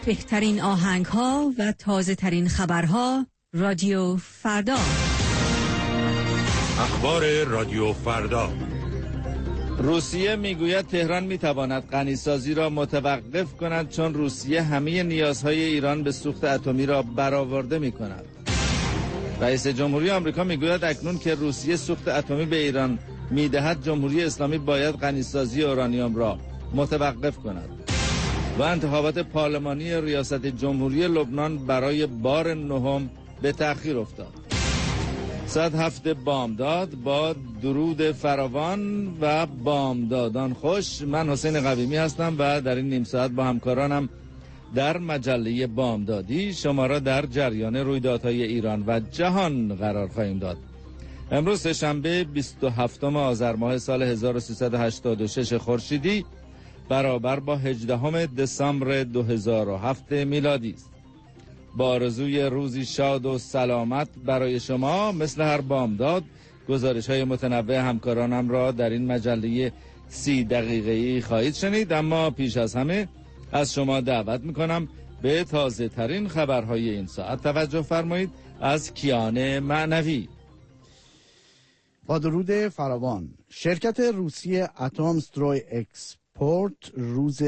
بهترین آهنگ‌ها و تازه‌ترین خبرها. رادیو فردا. اخبار رادیو فردا. روسیه میگوید تهران میتواند غنیسازی را متوقف کند چون روسیه همه نیازهای ایران به سوخت اتمی را برآورده میکند. رئیس جمهوری آمریکا میگوید اکنون که روسیه سوخت اتمی به ایران میدهد، جمهوری اسلامی باید غنیسازی اورانیوم را متوقف کند. و انتخابات پارلمانی ریاست جمهوری لبنان برای بار نهم به تأخیر افتاد. 107 بامداد با درود فراوان و بامدادان خوش. من حسین قویمی هستم و در این نیم ساعت با همکارانم در مجله بامدادی شما را در جریان رویدادهای ایران و جهان قرار خواهیم داد. امروز شنبه 27 آذر ماه سال 1386 خورشیدی برابر با 18 دسامبر 2007 میلادی است. با آرزوی روزی شاد و سلامت برای شما، مثل هر بامداد گزارش‌های متنوع همکارانم را در این مجله 30 دقیقه‌ای خواهید شنید. اما پیش از همه از شما دعوت می‌کنم به تازه‌ترین خبرهای این ساعت توجه فرمایید. از کیان معنوی. با درود فراوان. شرکت روسی اتمستروی اکسپورت روز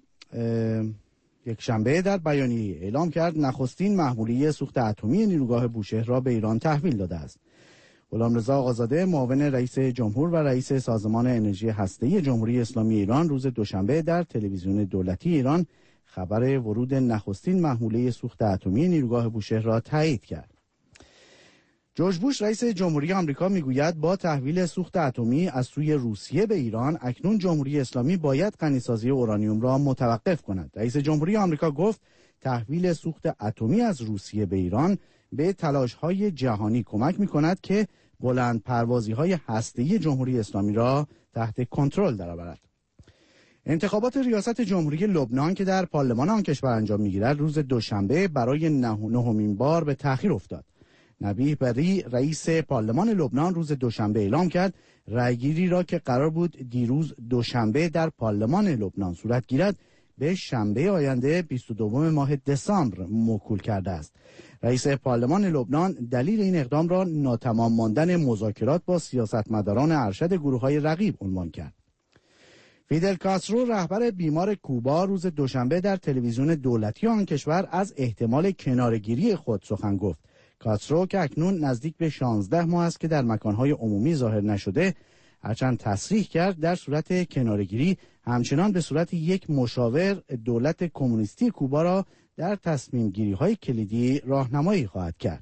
یک شنبه در بیانیه اعلام کرد نخستین محموله سوخت اتمی نیروگاه بوشهر را به ایران تحویل داده است. غلامرضا آقازاده، معاون رئیس جمهور و رئیس سازمان انرژی هسته‌ای جمهوری اسلامی ایران، روز دوشنبه در تلویزیون دولتی ایران خبر ورود نخستین محموله سوخت اتمی نیروگاه بوشهر را تایید کرد. جورج بوش رئیس جمهوری آمریکا میگوید با تحویل سوخت اتمی از سوی روسیه به ایران، اکنون جمهوری اسلامی باید غنیسازی اورانیوم را متوقف کند. رئیس جمهوری آمریکا گفت تحویل سوخت اتمی از روسیه به ایران به تلاش‌های جهانی کمک می‌کند که بلند پروازی‌های هسته‌ای جمهوری اسلامی را تحت کنترل درآورد. انتخابات ریاست جمهوری لبنان که در پارلمان آن کشور انجام می‌گیرد، روز دوشنبه برای نهمین بار به تأخیر افتاد. نبیه بری، رئیس پارلمان لبنان، روز دوشنبه اعلام کرد رأیگیری را که قرار بود دیروز دوشنبه در پارلمان لبنان صورت گیرد به شنبه آینده 22 ماه دسامبر موکول کرده است. رئیس پارلمان لبنان دلیل این اقدام را ناتمام ماندن مذاکرات با سیاستمداران ارشد گروه‌های رقیب عنوان کرد. فیدل کاسترو، رهبر بیمار کوبا، روز دوشنبه در تلویزیون دولتی آن کشور از احتمال کناره‌گیری خود سخن گفت. کاسترو که اکنون نزدیک به 16 ماه است که در مکانهای عمومی ظاهر نشده، هرچند تصریح کرد در صورت کناره‌گیری همچنان به صورت یک مشاور دولت کمونیستی کوبا را در تصمیم گیری های کلیدی راهنمایی خواهد کرد.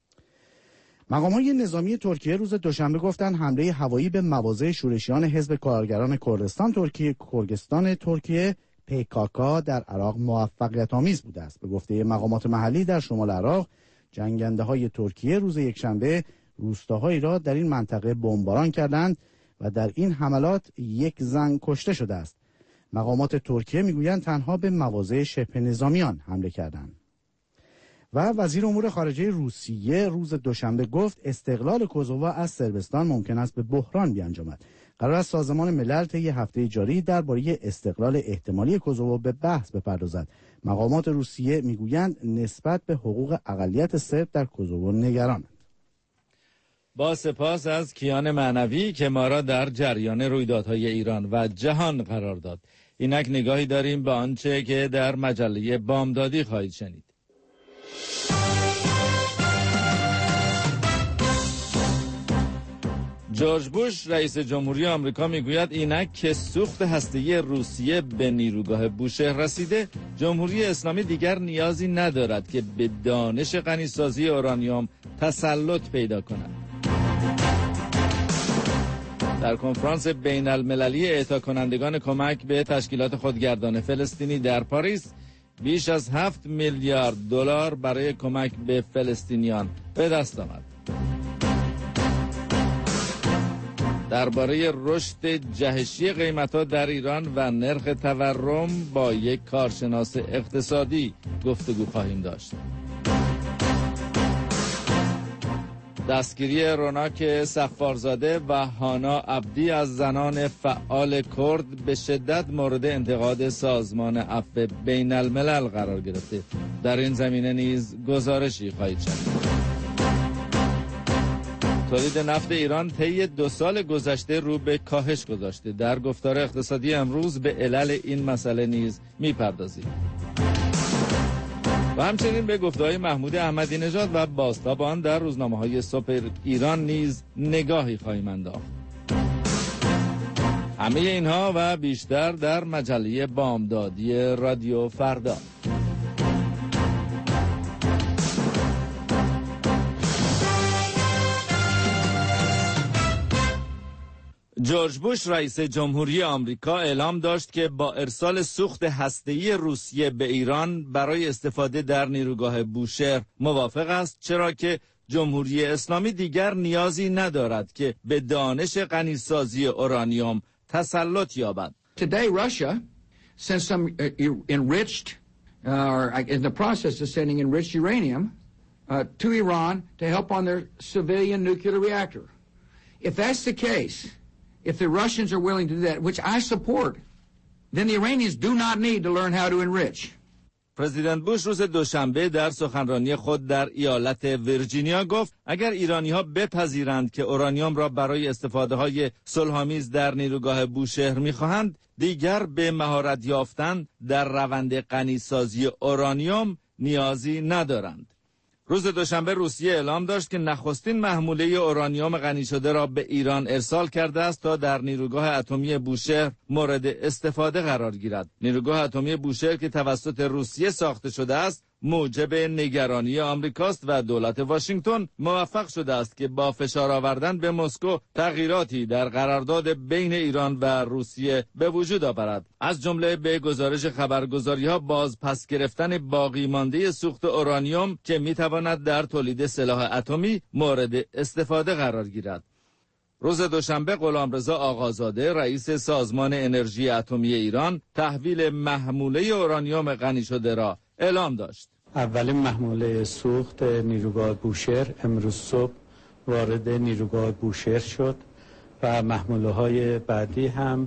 مقام‌های نظامی ترکیه روز دوشنبه گفتند حمله هوایی به مواضع شورشیان حزب کارگران کردستان ترکیه PKK در عراق موفقیت آمیز بوده است. به گفته مقامات محلی در شمال عراق، جنگنده های ترکیه روز یکشنبه روستاهایی را در این منطقه بمباران کردند و در این حملات یک زن کشته شده است. مقامات ترکیه میگویند تنها به مواضع شبه نظامیان حمله کردند. و وزیر امور خارجه روسیه روز دوشنبه گفت استقلال کوزوو از صربستان ممکن است به بحران بیانجامد. قرار است سازمان ملل طی هفته جاری درباره استقلال احتمالی کوزوو به بحث بپردازد. مقامات روسیه میگویند نسبت به حقوق اقلیت سرب در کوزوو نگرانند. با سپاس از کیان معنوی که ما را در جریان رویدادهای ایران و جهان قرار داد. اینک نگاهی داریم به آنچه که در مجله بامدادی خواهید شنید. جورج بوش رئیس جمهوری آمریکا میگوید اینک که سوخت هسته‌ای روسیه به نیروگاه بوشهر رسیده، جمهوری اسلامی دیگر نیازی ندارد که به دانش غنیسازی اورانیوم تسلط پیدا کند. در کنفرانس بین المللی اعطا کنندگان کمک به تشکیلات خودگردان فلسطینی در پاریس، بیش از 7 میلیارد دلار برای کمک به فلسطینیان به دست آمد. درباره رشد جهشی قیمت‌ها در ایران و نرخ تورم با یک کارشناس اقتصادی گفتگو خواهیم داشت. دستگیری روناک سفارزاده و هانا عبدی از زنان فعال کرد به شدت مورد انتقاد سازمان عفو بین الملل قرار گرفته. در این زمینه نیز گزارشی خواهید شنید. تولید نفت ایران طی 2 سال گذشته رو به کاهش گذاشته. در گفتار اقتصادی امروز به علل این مسئله نیز میپردازیم. و همچنین به گفته‌های محمود احمدی نژاد و بازتاب آن در روزنامه‌های صبح ایران نیز نگاهی خواهیم انداخت. همه اینها و بیشتر در مجله بامدادی رادیو فردا. جورج بوش رئیس جمهوری آمریکا اعلام داشت که با ارسال سوخت هسته‌ای روسیه به ایران برای استفاده در نیروگاه بوشهر موافق است، چرا که جمهوری اسلامی دیگر نیازی ندارد که به دانش غنیسازی اورانیوم تسلط یابد. Today Russia sends some enriched or in the process of sending enriched uranium to Iran to help on their civilian nuclear reactor. If that's the case, if the Russians are willing to do that, which I support, then the Iranians do not need to learn how to enrich. پرزیدنت بوش روز دوشنبه در سخنرانی خود در ایالت ویرجینیا گفت اگر ایرانی‌ها بپذیرند که اورانیوم را برای استفاده‌های صلح‌آمیز در نیروگاه بوشهر می‌خواهند، دیگر به مهارت یافتن در روند غنی‌سازی اورانیوم نیازی ندارند. روز دوشنبه روسیه اعلام داشت که نخستین محموله اورانیوم غنی شده را به ایران ارسال کرده است تا در نیروگاه اتمی بوشهر مورد استفاده قرار گیرد. نیروگاه اتمی بوشهر که توسط روسیه ساخته شده است، موجب نگرانی آمریکاست و دولت واشنگتن موفق شده است که با فشار آوردن به مسکو تغییراتی در قرارداد بین ایران و روسیه به وجود آورد. از جمله به گزارش خبرگزاری‌ها باز پس گرفتن باقی مانده سوخت اورانیوم که می‌تواند در تولید سلاح اتمی مورد استفاده قرار گیرد. روز دوشنبه غلامرضا آقازاده رئیس سازمان انرژی اتمی ایران تحویل محموله اورانیوم غنی شده را اعلام داشت. اولین محموله سوخت نیروگاه بوشهر امروز صبح وارد نیروگاه بوشهر شد و محموله‌های بعدی هم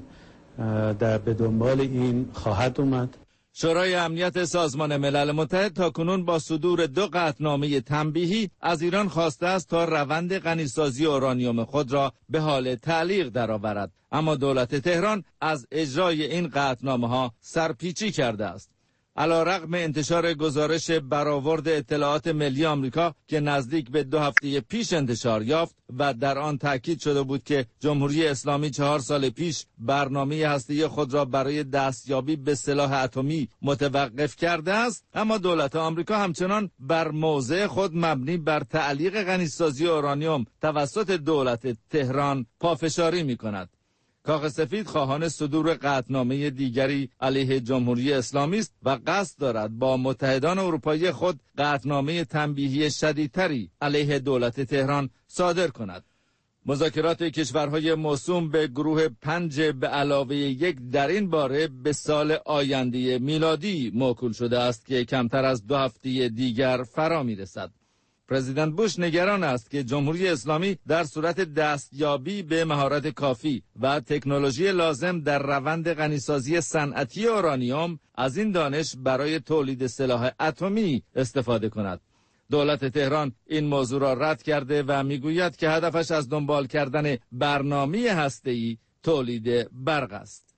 به دنبال این خواهد اومد. شورای امنیت سازمان ملل متحد تاکنون با صدور 2 قطعنامه تنبیهی از ایران خواسته است تا روند غنیسازی اورانیوم خود را به حال تعلیق درآورد، اما دولت تهران از اجرای این قطعنامه‌ها سرپیچی کرده است. علی‌رغم انتشار گزارش برآورد اطلاعات ملی آمریکا که نزدیک به 2 هفته پیش انتشار یافت و در آن تاکید شده بود که جمهوری اسلامی 4 سال پیش برنامه هسته‌ای خود را برای دستیابی به سلاح اتمی متوقف کرده است، اما دولت آمریکا همچنان بر موضع خود مبنی بر تعلیق غنیسازی اورانیوم توسط دولت تهران پافشاری می‌کند. کاخ سفید خواهان صدور قطعنامه دیگری علیه جمهوری اسلامی است و قصد دارد با متحدان اروپایی خود قطعنامه تنبیهی شدیدتری علیه دولت تهران صادر کند. مذاکرات کشورهای موسوم به گروه 5 به علاوه 1 در این باره به سال آینده میلادی موکول شده است که کمتر از 2 هفته دیگر فرا می‌رسد. پرزیدنت بوش نگران است که جمهوری اسلامی در صورت دستیابی به مهارت کافی و تکنولوژی لازم در روند غنیسازی صنعتی اورانیوم از این دانش برای تولید سلاح اتمی استفاده کند. دولت تهران این موضوع را رد کرده و میگوید که هدفش از دنبال کردن برنامه هسته‌ای تولید برق است.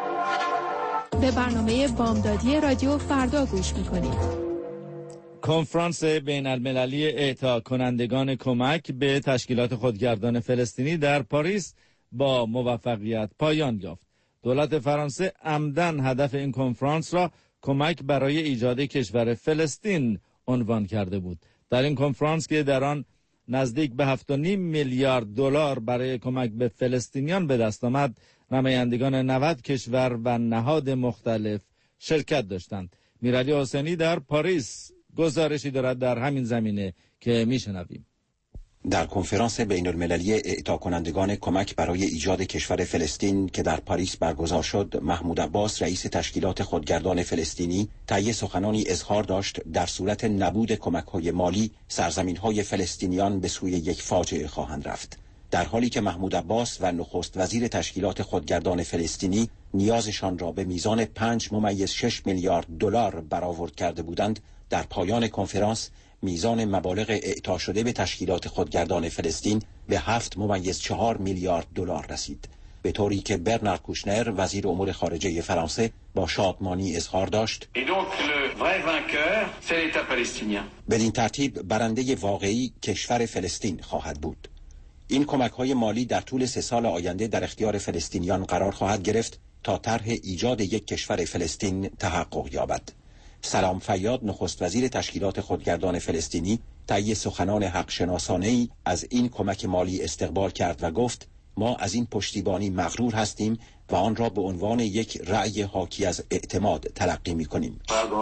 به برنامه بامدادی رادیو فردا گوش می‌کنید. کنفرانس بین المللی اعطا کنندگان کمک به تشکیلات خودگردان فلسطینی در پاریس با موفقیت پایان یافت. دولت فرانسه عمدن هدف این کنفرانس را کمک برای ایجاد کشور فلسطین عنوان کرده بود. در این کنفرانس که در آن نزدیک به 7.5 میلیارد دلار برای کمک به فلسطینیان به دست آمد، نمایندگان 90 کشور و نهاد مختلف شرکت داشتند. میرعلی حسینی در پاریس گزارشی دارد در همین زمینه که میشنویم. در کنفرانس بین المللی اعطا کنندگان کمک برای ایجاد کشور فلسطین که در پاریس برگزار شد، محمود عباس رئیس تشکیلات خودگردان فلسطینی طی سخنانی اظهار داشت در صورت نبود کمک‌های مالی سرزمین‌های فلسطینیان به سوی یک فاجعه خواهند رفت. در حالی که محمود عباس و نخست وزیر تشکیلات خودگردان فلسطینی نیازشان را به میزان 5.6 میلیارد دلار برآورد کرده بودند، در پایان کنفرانس میزان مبالغ اعطا شده به تشکیلات خودگردان فلسطین به 7.4 میلیارد دلار رسید، به طوری که برنارد کوشنر وزیر امور خارجه فرانسه با شادمانی اظهار داشت بدین ترتیب برنده واقعی کشور فلسطین خواهد بود. این کمک‌های مالی در طول 3 سال آینده در اختیار فلسطینیان قرار خواهد گرفت تا طرح ایجاد یک کشور فلسطین تحقق یابد. سلام فیاد نخست وزیر تشکیلات خودگردان فلسطینی طی سخنان حق شناسانه‌ای از این کمک مالی استقبال کرد و گفت ما از این پشتیبانی مغرور هستیم و آن را به عنوان یک رأی حاکی از اعتماد تلقی می‌کنیم.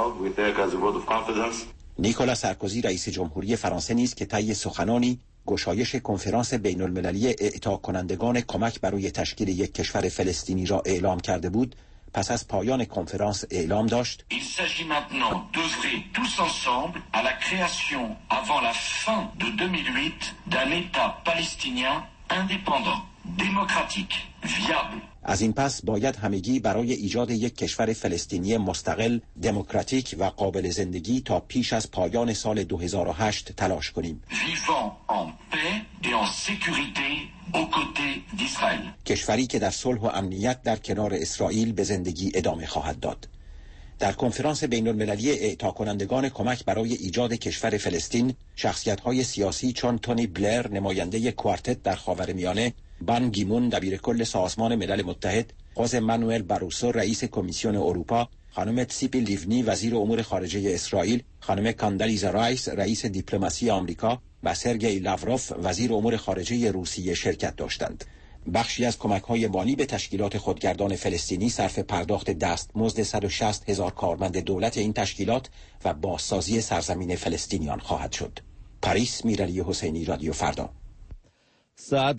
نیکولا سارکوزی رئیس جمهوری فرانسه نیز که طی سخنانی گشایش کنفرانس بین المللی اعطا کنندگان کمک برای تشکیل یک کشور فلسطینی را اعلام کرده بود، پس از پایان کنفرانس اعلام داشت Il s'agit maintenant d'œuvrer tous ensemble à la création avant la fin de 2008 d'un État palestinien indépendant, démocratique, viable. از این پس باید همگی برای ایجاد یک کشور فلسطینی مستقل، دموکراتیک و قابل زندگی تا پیش از پایان سال 2008 تلاش کنیم. Vivant en paix et en sécurité aux côtés d'Israël. کشوری که در صلح و امنیت در کنار اسرائیل به زندگی ادامه خواهد داد. در کنفرانس بین المللی اعطا کنندگان کمک برای ایجاد کشور فلسطین، شخصیت‌های سیاسی چون تونی بلر نماینده کوارتت در خاورمیانه، بان گیمون دبیرکل سازمان ملل متحد، خوزه مانوئل باروسو رئیس کمیسیون اروپا، خانم تسیپی لیونی وزیر امور خارجه اسرائیل، خانم کاندالیزا رایس رئیس دیپلماسی آمریکا و سرگئی لاوروف وزیر امور خارجه روسیه شرکت داشتند. بخشی از کمک‌های مالی به تشکیلات خودگردان فلسطینی صرف پرداخت دستمزد 160,000 کارمند دولت این تشکیلات و بازسازی سرزمین فلسطینیان خواهد شد. پاریس، میرعلی حسینی، رادیو فردا. ساعت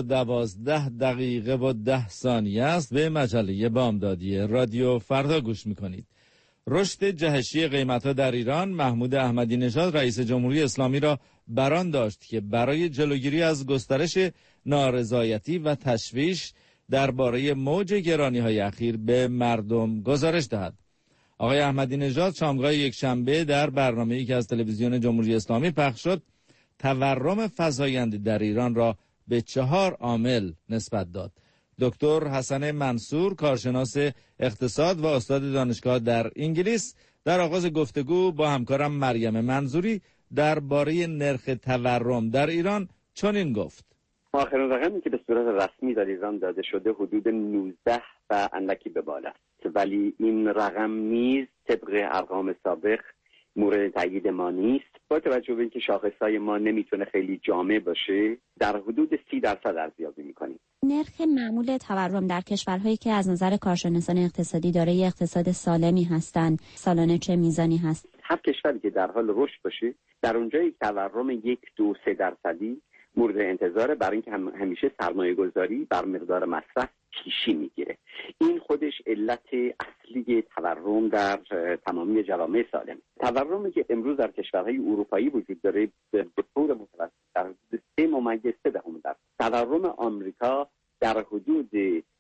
7:12 و 10 ثانیه است. به مجله بامدادی رادیو فردا گوش میکنید. رشد جهشی قیمت‌ها در ایران، محمود احمدی نژاد رئیس جمهوری اسلامی را برآن داشت که برای جلوگیری از گسترش نارضایتی و تشویش درباره موج گرانی‌های اخیر به مردم گزارش دهد. آقای احمدی نژاد شامگاه یکشنبه در برنامه‌ای که از تلویزیون جمهوری اسلامی پخش شد، تورم فزاینده در ایران را به 4 عامل نسبت داد. دکتر حسن منصور، کارشناس اقتصاد و استاد دانشگاه در انگلیس، در آغاز گفتگو با همکارم مریم منظوری درباره نرخ تورم در ایران چنین گفت: آخرین رقمی که به صورت رسمی در ایران داده شده حدود 19 و اندکی به بالا است، ولی این رقم نیز طبق ارقام سابق مورد تایید ما نیست. با توجه به اینکه شاخصهای ما نمیتونه خیلی جامع باشه، در حدود 30% ارزیابی میکنیم. نرخ معمول تورم در کشورهایی که از نظر کارشناسان اقتصادی دارای اقتصاد سالمی هستند سالانه چه میزانی هست؟ هر کشوری که در حال رشد باشه، در اونجا یک تورم 1-2-3% مورد انتظاره، برای اینکه همیشه سرمایه گذاری بر مقدار مصرف پیشی میگیره. این خودش علت اصلی تورم در تمامی جوامع سالم. تورمی که امروز در کشورهای اروپایی وجود داره به طور متوسط در حدود 3.3%. تورم آمریکا در حدود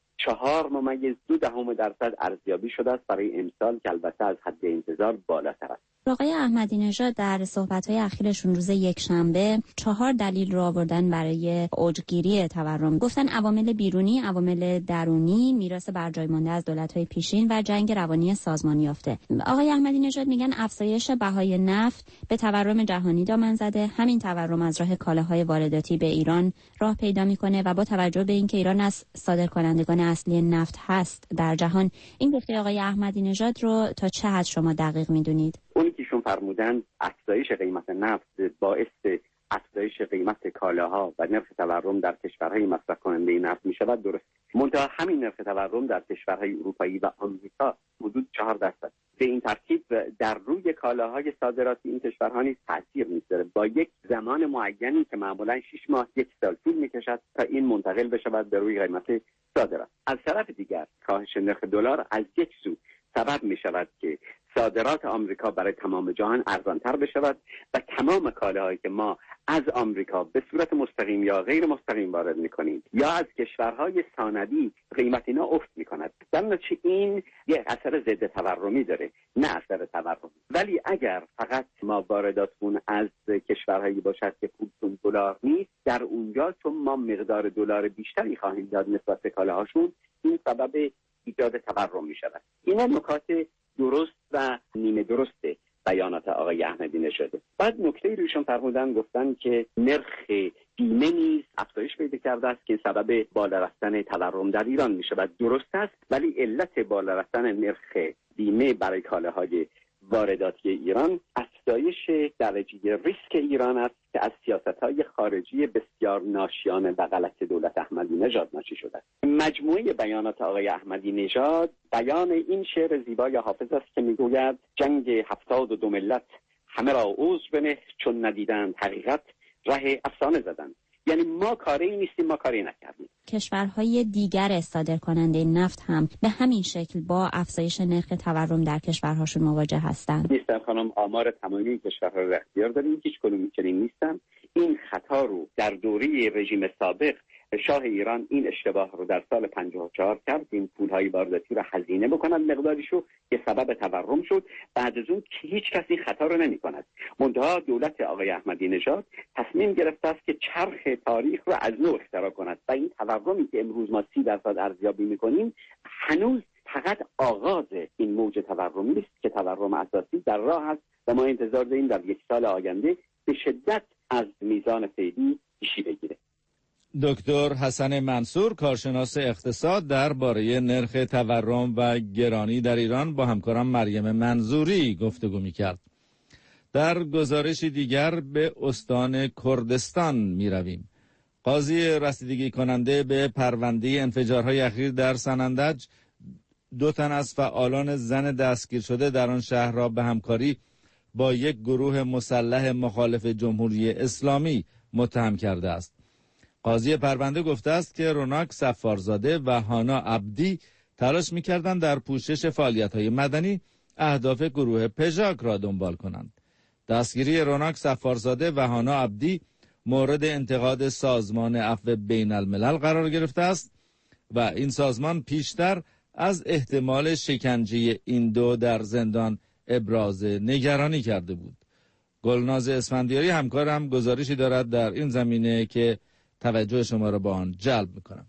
4.2% ارزیابی شده است برای امسال، که البته از حد انتظار بالاتر است. آقای احمدی نژاد در صحبت‌های اخیرشون روز یکشنبه 4 دلیل رو آوردن برای اوجگیری تورم. گفتن عوامل بیرونی، عوامل درونی، میراث برجای مانده از دولت‌های پیشین و جنگ روانی سازمان یافته. آقای احمدی نژاد میگن افزایش بهای نفت به تورم جهانی دامن زده. همین تورم از راه کالاهای وارداتی به ایران راه پیدا میکنه و با توجه به اینکه ایران از صادرکنندگان اصلی نفت هست در جهان، این گفته آقای احمدی نژاد رو تا چه حد شما دقیق میدونید؟ اونی که ایشون فرمودن افزایش قیمت نفت باعث افزایش قیمت کالاها و نرخ تورم در کشورهای مصرف کننده نفت می شود، درست. منتها همین نرخ تورم در کشورهای اروپایی و آمریکا حدود 4%. به این ترتیب در روی کالاهای صادراتی این کشورها نیز تاثیر می‌گذاره با یک زمان معینی که معمولاً 6 ماه 1 سال طول می‌کشد تا این منتقل بشود به روی قیمت صادرات. از طرف دیگر کاهش نرخ دلار از یک سو سبب می‌شود که صادرات آمریکا برای تمام جهان ارزان‌تر بشود و تمام کالاهایی که ما از آمریکا به صورت مستقیم یا غیر مستقیم وارد می‌کنیم یا از کشورهای ثانوی قیمت اینا افت می‌کند. در نتیجه این یک اثر ضد تورمی داره، نه اثر تورمی. ولی اگر فقط ما وارداتمون از کشورهایی باشد که پولشون دلار نیست، در اونجا چون ما مقدار دلار بیشتری خواهیم داد نسبت به کالاهاشون، این سبب ایجاد تورم می‌شود. اینا نکات درست و نیمه درسته بیانات آقای احمدی نژاد. بعد نکته روشون فرمودن، گفتن که نرخ بیمه نیز افزایش پیدا کرده است که سبب بالا رفتن تورم در ایران می شود. درست است، ولی علت بالا رفتن نرخ بیمه برای کالاهای وارداتی ایران افزایش درجه ریسک ایران است که از سیاست‌های خارجی بسیار ناشیانه و غلط دولت احمدی نژاد ناشی شده است. مجموعه بیانات آقای احمدی نژاد بیان این شعر زیبای حافظ است که میگوید جنگ 72 ملت همه را عذر بنه چون ندیدند حقیقت ره افسانه زدند. یعنی ما کاری نیستیم، ما کاری نکردیم. کشورهای دیگر صادرکننده نفت هم به همین شکل با افزایش نرخ تورم در کشورهاشون مواجه هستند. نیستن خانم، آمار تمامی کشورها رو اختیار داریم، هیچ کدوم چنین نیستن. این خطا رو در دوره رژیم سابق شاه ایران این اشتباه رو در سال 54 کرد، این پولهای وارداتی رو هزینه بکنند مقداریشو که سبب تورم شد. بعد از اون هیچ کسی خطا رو نمی‌کند. منتها دولت آقای احمدی نژاد تصمیم گرفته است که چرخ تاریخ رو از نو اختراع کند و این تورمی که امروز ما 30% ارزیابی می‌کنیم هنوز فقط آغاز این موج تورمی است که تورم اساسی در راه است و ما انتظار داریم در 1 سال آینده به شدت از میزان فعلی پیشی بگیره. دکتر حسن منصور، کارشناس اقتصاد، درباره نرخ تورم و گرانی در ایران با همکارم مریم منظوری گفتگو می‌کرد. در گزارش دیگر به استان کردستان می‌رویم. قاضی رسیدگی کننده به پرونده انفجارهای اخیر در سنندج 2 تن از فعالان زن دستگیر شده در آن شهر را به همکاری با یک گروه مسلح مخالف جمهوری اسلامی متهم کرده است. قاضی پرونده گفته است که روناک صفارزاده و هانا عبدی تلاش می‌کردند در پوشش فعالیت‌های مدنی اهداف گروه پژاک را دنبال کنند. دستگیری روناک صفارزاده و هانا عبدی مورد انتقاد سازمان عفو بین الملل قرار گرفته است و این سازمان پیشتر از احتمال شکنجه این دو در زندان ابراز نگرانی کرده بود. گلناز اسفندیاری همکارم گزارشی دارد در این زمینه که توجه شما را با آن جلب می‌کنم.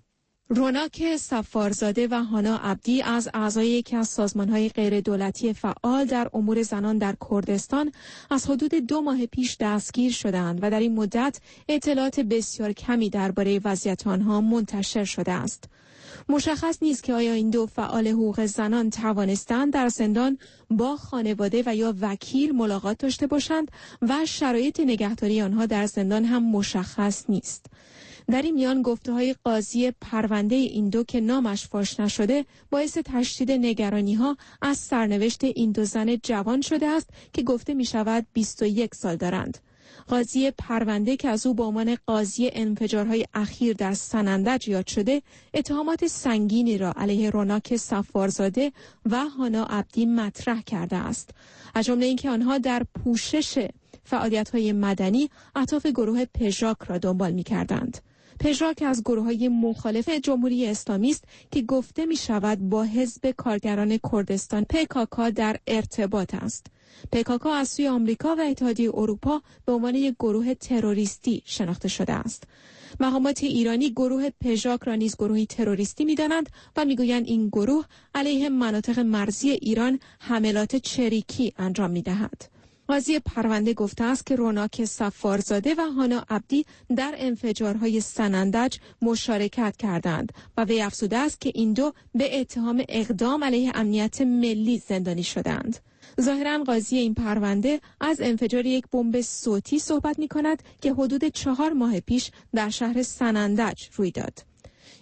روناک صفارزاده و هانا عبدی از اعضای یکی از سازمان‌های غیردولتی فعال در امور زنان در کردستان از حدود 2 ماه پیش دستگیر شدند و در این مدت اطلاعات بسیار کمی درباره وضعیت آنها منتشر شده است. مشخص نیست که آیا این 2 فعال حقوق زنان توانستند در زندان با خانواده و یا وکیل ملاقات داشته باشند و شرایط نگهداری آنها در زندان هم مشخص نیست. در این میان گفته‌های قاضی پرونده این 2 که نامش فاش نشده باعث تشدید نگرانی‌ها از سرنوشت این 2 زن جوان شده است که گفته می‌شود 21 سال دارند. قاضی پرونده که از او به عنوان قاضی انفجارهای اخیر در سنندج یاد شده، اتهامات سنگینی را علیه روناک صفارزاده و هانا عبدی مطرح کرده است. از جمله اینکه آنها در پوشش فعالیت‌های مدنی اهداف گروه پژاک را دنبال می‌کردند. پژاک از گروه‌های مخالف جمهوری اسلامی است که گفته می‌شود با حزب کارگران کردستان PKK در ارتباط است. PKK از سوی آمریکا و اتحادیه اروپا به عنوان یک گروه تروریستی شناخته شده است. مقامات ایرانی گروه پژاک را نیز گروهی تروریستی می‌دانند و می‌گویند این گروه علیه مناطق مرزی ایران حملات چریکی انجام می‌دهد. قاضی پرونده گفته است که روناک صفارزاده و هانا عبدی در انفجارهای سنندج مشارکت کردند و وی افزوده است که این 2 به اتهام اقدام علیه امنیت ملی زندانی شدند. ظاهراً قاضی این پرونده از انفجار یک بمب صوتی صحبت می‌کند که حدود 4 ماه پیش در شهر سنندج روی داد.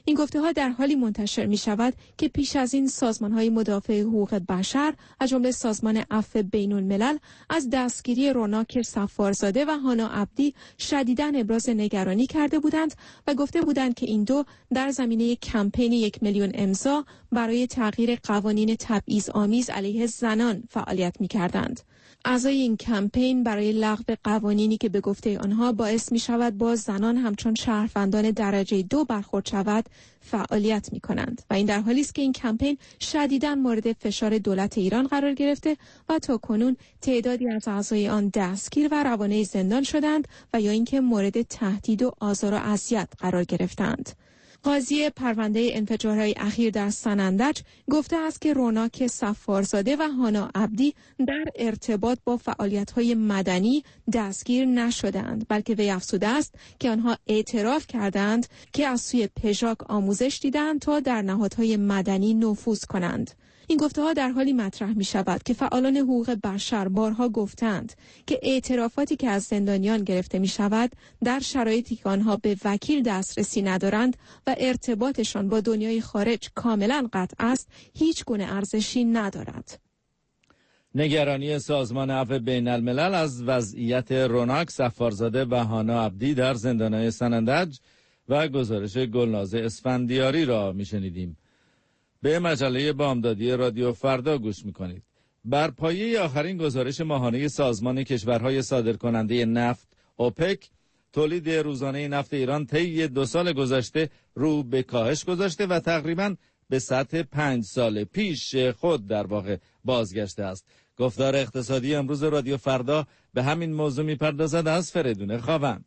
این گفته‌ها در حالی منتشر می‌شود که پیش از این سازمان‌های مدافع حقوق بشر از جمله سازمان عفو بین‌الملل از دستگیری روناک صفارزاده و هانا عبدی شدیداً ابراز نگرانی کرده بودند و گفته بودند که این دو در زمینه کمپین 1 میلیون امضا برای تغییر قوانین تبعیض‌آمیز علیه زنان فعالیت می‌کردند. اعضای این کمپین برای لغو قوانینی که به گفته آنها باعث می شود با زنان همچون شهروندان درجه 2 برخورد شود فعالیت می کنند و این در حالی است که این کمپین شدیداً مورد فشار دولت ایران قرار گرفته و تا کنون تعدادی از اعضای آن دستگیر و روانه زندان شدند و یا اینکه مورد تهدید و آزار و اذیت قرار گرفتند. قاضی پرونده انفجارهای اخیر در سنندج گفته است که روناک صفارزاده و هانا عبدی در ارتباط با فعالیت‌های مدنی دستگیر نشدند، بلکه وی افزوده است که آنها اعتراف کردند که از سوی پژاک آموزش دیدند تا در نهادهای مدنی نفوذ کنند. این گفته‌ها در حالی مطرح می‌شود که فعالان حقوق بشر بارها گفتند که اعترافاتی که از زندانیان گرفته می‌شود در شرایطی که آنها به وکیل دسترسی ندارند و ارتباطشان با دنیای خارج کاملاً قطع است، هیچ گونه ارزشی ندارد. نگرانی سازمان عفو بین‌الملل از وضعیت روناک صفارزاده و هانا عبدی در زندان‌های سنندج و گزارش گلنازه اسفندیاری را می‌شنیدیم. به مجله بامدادی رادیو فردا گوش میکنید. بر پایه آخرین گزارش ماهانه سازمان کشورهای صادرکننده نفت اوپک، تولید روزانه نفت ایران طی 2 سال گذشته رو به کاهش گذاشته و تقریباً به سطح 5 سال پیش خود در واقع بازگشته است. گفتار اقتصادی امروز رادیو فردا به همین موضوع میپردازد از فریدون خاوند.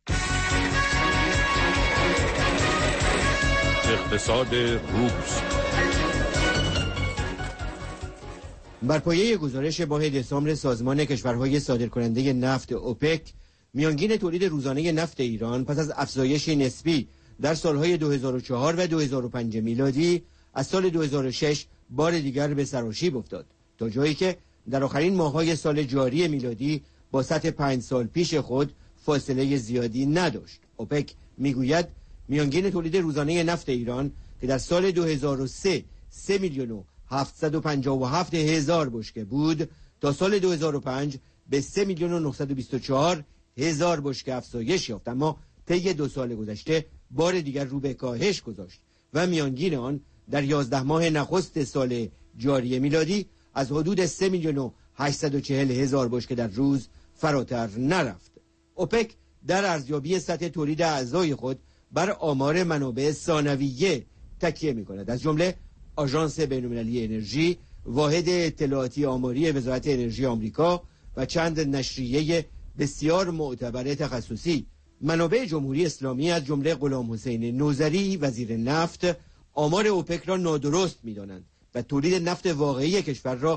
اقتصاد روز. بر پایه گزارش ماه دسامبر سازمان کشورهای صادرکننده نفت اوپک، میانگین تولید روزانه نفت ایران پس از افزایش نسبی در سالهای 2004 و 2005 میلادی از سال 2006 بار دیگر به سراشیب افتاد، تا جایی که در آخرین ماه‌های سال جاری میلادی با سطح 5 سال پیش خود فاصله زیادی نداشت. اوپک میگوید میانگین تولید روزانه نفت ایران که در سال 2003 3,757,000 بشکه بود، تا سال 2005 به 3,924,000 بشکه افزایش یافت، اما طی 2 سال گذشته بار دیگر رو به کاهش گذاشت و میانگین آن در 11 ماه نخست سال جاری میلادی از حدود 3,840,000 بشکه در روز فراتر نرفت. اوپک در ارزیابی سطح تولید اعضای خود بر آمار منابع ثانویه تکیه می‌کند، از جمله آژانس بین‌المللی انرژی، واحد اطلاعاتی آماری وزارت انرژی آمریکا و چند نشریه بسیار معتبر تخصصی. منابع جمهوری اسلامی از جمله غلام حسین نوذری وزیر نفت آمار اوپک را نادرست می‌دانند و تولید نفت واقعی کشور را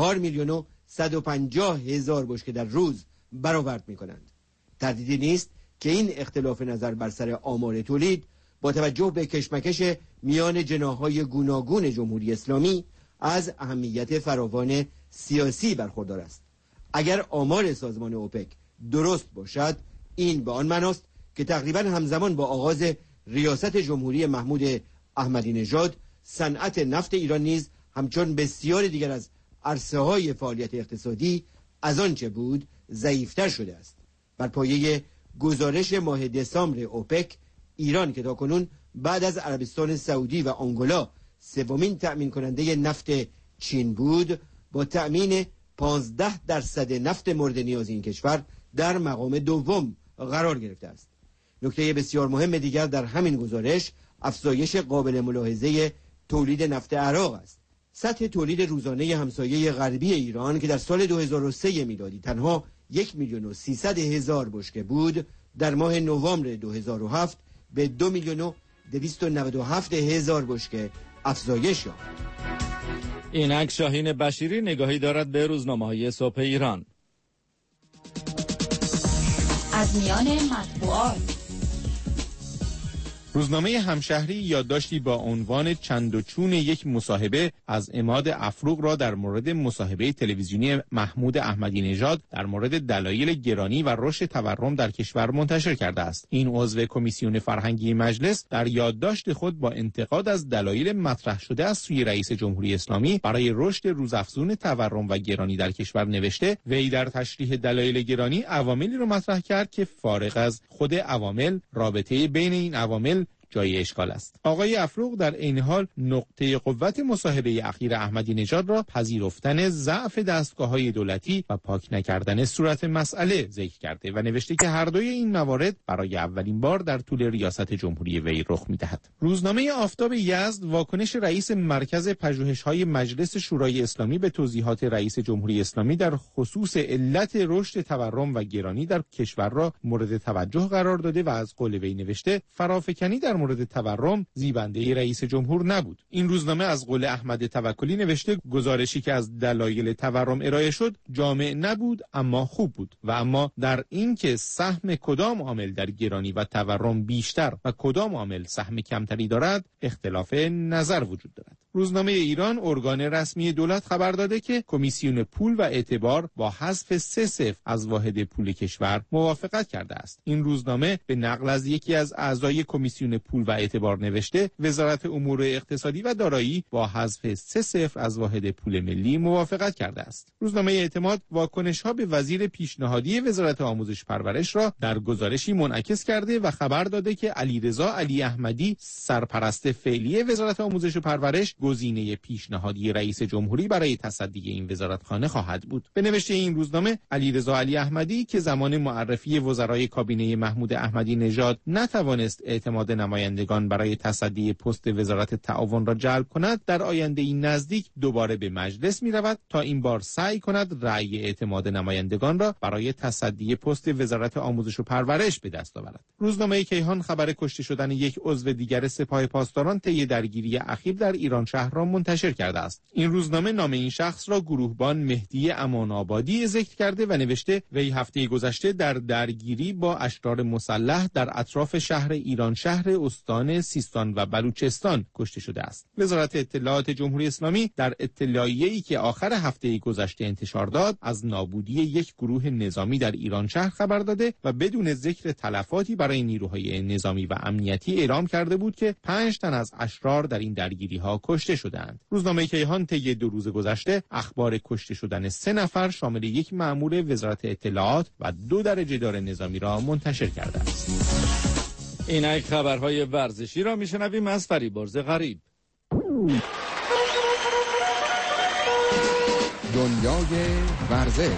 4,150,000 بشکه در روز برآورد می‌کنند. تردیدی نیست که این اختلاف نظر بر سر آمار تولید با توجه به کشمکش میان جناح‌های گوناگون جمهوری اسلامی از اهمیت فراوان سیاسی برخوردار است. اگر آمار سازمان اوپک درست باشد، این به آن معناست که تقریباً همزمان با آغاز ریاست جمهوری محمود احمدی نژاد، صنعت نفت ایران نیز همچون بسیار دیگر از عرصه‌های فعالیت اقتصادی از آنچه بود ضعیف‌تر شده است. بر پایه گزارش ماه دسامبر اوپک، ایران که تاکنون بعد از عربستان سعودی و آنگولا سومین تأمین کننده نفت چین بود، با تأمین 15% نفت مورد نیاز این کشور در مقام دوم قرار گرفته است. نکته بسیار مهم دیگر در همین گزارش افزایش قابل ملاحظه تولید نفت عراق است. سطح تولید روزانه همسایه غربی ایران که در سال 2003 میلادی تنها 1,300,000 بشکه بود، در ماه نوامبر 2007 به 2,297,000 بشکه افزایش یافت. اینک شاهین بشیری نگاهی دارد به روزنامه‌های صبح ایران. از میان مطبوعات: روزنامه همشهری یادداشتی با عنوان چند و چون یک مصاحبه از عماد افروغ را در مورد مصاحبه تلویزیونی محمود احمدی نژاد در مورد دلایل گرانی و رشد تورم در کشور منتشر کرده است. این عضو کمیسیون فرهنگی مجلس در یادداشت خود با انتقاد از دلایل مطرح شده از سوی رئیس جمهوری اسلامی برای رشد روزافزون تورم و گرانی در کشور نوشته: وی در تشریح دلایل گرانی عواملی را مطرح کرد که فارغ از خود عوامل، رابطه بین این عوامل جای اشکال است. آقای افروغ در این حال نقطه قوت مصاحبه اخیر احمدی نژاد را پذیرفتن ضعف دستگاه‌های دولتی و پاک نکردن صورت مسئله ذکر کرده و نوشته که هر دوی این موارد برای اولین بار در طول ریاست جمهوری وی رخ می‌دهد. روزنامه آفتاب یزد واکنش رئیس مرکز پژوهش‌های مجلس شورای اسلامی به توضیحات رئیس جمهوری اسلامی در خصوص علت رشد تورم و گرانی در کشور را مورد توجه قرار داده و از قول وی نوشته: فرافکنی در مورد تورم زیبنده رئیس جمهور نبود. این روزنامه از قول احمد توکلی نوشته: گزارشی که از دلایل تورم ارائه شد جامع نبود اما خوب بود و اما در این که سهم کدام عامل در گرانی و تورم بیشتر و کدام عامل سهم کمتری دارد اختلاف نظر وجود دارد. روزنامه ایران ارگان رسمی دولت خبر داده که کمیسیون پول و اعتبار با حذف 3 از واحد پول کشور موافقت کرده است. این روزنامه به نقل از یکی از اعضای کمیسیون پول و اعتبار نوشته: وزارت امور اقتصادی و دارایی با حذف 3 از واحد پول ملی موافقت کرده است. روزنامه اعتماد واکنش‌ها به وزیر پیشنهادی وزارت آموزش پرورش را در گزارشی منعکس کرده و خبر داده که علیرضا علی احمدی سرپرست فعلی وزارت آموزش و پرورش گزینه پیشنهادی رئیس جمهوری برای تصدی این وزارتخانه خواهد بود. به نوشته این روزنامه، علیرضا علی احمدی که زمان معرفی وزرای کابینه محمود احمدی نژاد نتوانست اعتماد نمایندگان برای تصدی پست وزارت تعاون را جلب کند، در آینده این نزدیک دوباره به مجلس می رود تا این بار سعی کند رأی اعتماد نمایندگان را برای تصدی پست وزارت آموزش و پرورش به دست آورد. روزنامه کیهان خبر کشته شدن یک عضو دیگر سپاه پاسداران طی درگیری اخیر در ایران شهر را منتشر کرده است. این روزنامه نام این شخص را گروهبان مهدی امان آبادی ذکر کرده و نوشته: وی هفته گذشته در درگیری با اشرار مسلح در اطراف شهر ایران شهر استان سیستان و بلوچستان کشته شده است. وزارت اطلاعات جمهوری اسلامی در اطلاعیه‌ای که آخر هفته گذشته انتشار داد از نابودی یک گروه نظامی در ایران شهر خبر داده و بدون ذکر تلفاتی برای نیروهای نظامی و امنیتی اعلام کرده بود که 5 تن از اشرار در این درگیری‌ها کشته شدند. روزنامه کیهان طی 2 روز گذشته اخبار کشته شدن 3 نفر شامل یک مأمور وزارت اطلاعات و 2 درجه دار نظامی را منتشر کرده است. اینک خبرهای ورزشی را میشنویم از فریبرز غریب. دنیای ورزش.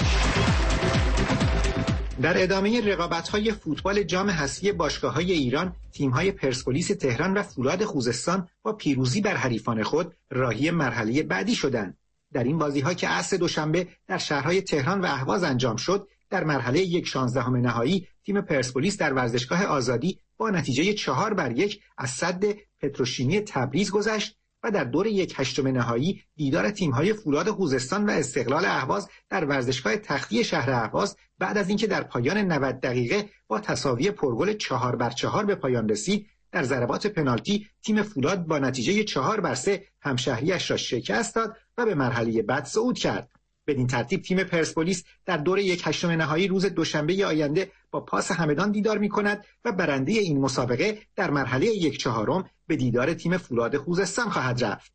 در ادامه رقابت‌های فوتبال جام حذفی باشگاه‌های ایران، تیم‌های پرسپولیس تهران و فولاد خوزستان با پیروزی بر حریفان خود راهی مرحله بعدی شدند. در این بازی‌ها که عصر دوشنبه در شهرهای تهران و اهواز انجام شد، در مرحله 1/16 نهایی تیم پرسپولیس در ورزشگاه آزادی با نتیجه 4-1 از سد پتروشیمی تبریز گذشت و در دور 1/8 نهایی دیدار تیم‌های فولاد خوزستان و استقلال اهواز در ورزشگاه تختی شهر اهواز بعد از اینکه در پایان 90 دقیقه با تساوی پرگل 4-4 به پایان رسید، در ضربات پنالتی تیم فولاد با نتیجه 4-3 همشهریش را شکست داد و به مرحله بعد صعود کرد. بدین ترتیب تیم پرسپولیس در دور 1/8 نهایی روز دوشنبه آینده با پاس همدان دیدار می‌کند و برنده این مسابقه در مرحله 1/4 به دیدار تیم فولاد خوزستان خواهد رفت.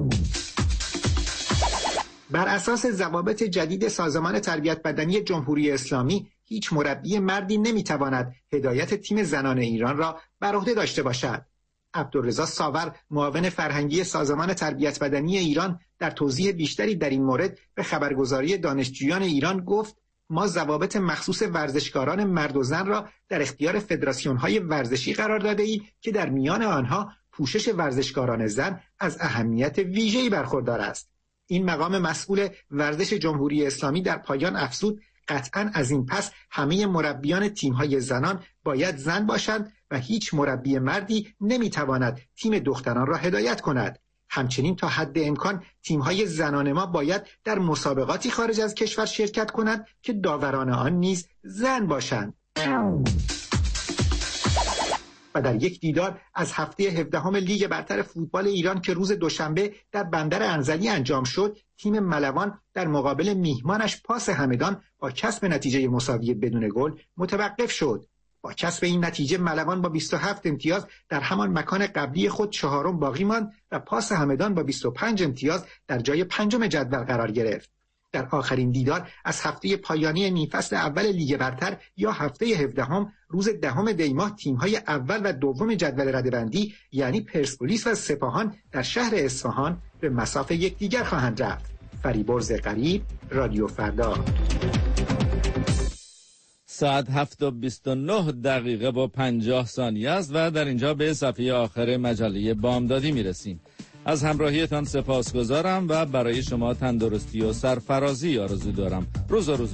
بر اساس ضوابط جدید سازمان تربیت بدنی جمهوری اسلامی، هیچ مربی مردی نمی‌تواند هدایت تیم زنان ایران را بر عهده داشته باشد. عبدالرضا ساور، معاون فرهنگی سازمان تربیت بدنی ایران، در توضیح بیشتری در این مورد به خبرگزاری دانشجویان ایران گفت: ما ضوابط مخصوص ورزشکاران مرد و زن را در اختیار فدراسیون‌های ورزشی قرار داده‌ایم که در میان آنها پوشش ورزشکاران زن از اهمیت ویژه‌ای برخوردار است. این مقام مسئول ورزش جمهوری اسلامی در پایان افزود: قطعاً از این پس همه مربیان تیم‌های زنان باید زن باشند و هیچ مربی مردی نمیتواند تیم دختران را هدایت کند. همچنین تا حد امکان تیم‌های زنان ما باید در مسابقاتی خارج از کشور شرکت کنند که داوران آن نیز زن باشند. و در یک دیدار از هفته 17 لیگ برتر فوتبال ایران که روز دوشنبه در بندر انزلی انجام شد، تیم ملوان در مقابل میهمانش پاس همدان با کسب نتیجه مساوی بدون گل متوقف شد. با کسب این نتیجه ملوان با 27 امتیاز در همان مکان قبلی خود چهارم باقی ماند و پاس همدان با 25 امتیاز در جای پنجم جدول قرار گرفت. در آخرین دیدار از هفته پایانی نیم فصل اول لیگ برتر یا هفته 17 روز 10 دی ماه تیم‌های اول و دوم جدول رده‌بندی یعنی پرسپولیس و سپاهان در شهر اصفهان به مصاف یکدیگر خواهند رفت. فریبرز قریب، رادیو فردا. ساعت 7:29 با 50 ثانیه است و در اینجا به صفحه آخر مجله بامدادی میرسیم. از همراهیتان سپاسگزارم و برای شما تندرستی و سرفرازی آرزو دارم. روز